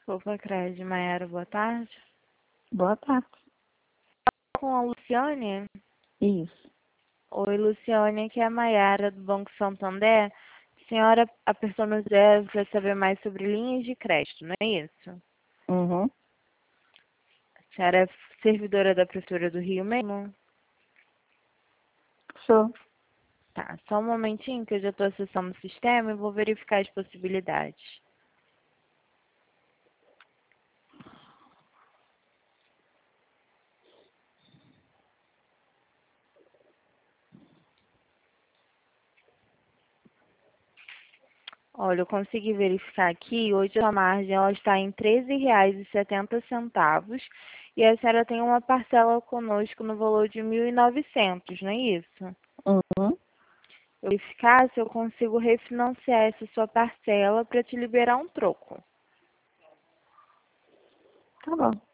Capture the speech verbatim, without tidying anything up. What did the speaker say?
Opa, Crédito, Maiara, boa tarde. Boa tarde. Com a Luciane? Isso. Oi, Luciane, aqui é a Maiara do Banco Santander. A senhora apertou no zero para saber mais sobre linhas de crédito, não é isso? Uhum. A senhora é servidora da Prefeitura do Rio mesmo? Sou. Tá, só um momentinho que eu já estou acessando o sistema e vou verificar as possibilidades. Olha, eu consegui verificar aqui, hoje a margem ela está em treze reais e setenta centavos e a senhora tem uma parcela conosco no valor de mil e novecentos, não é isso? Uhum. Eu verificar se eu consigo refinanciar essa sua parcela para te liberar um troco. Tá bom.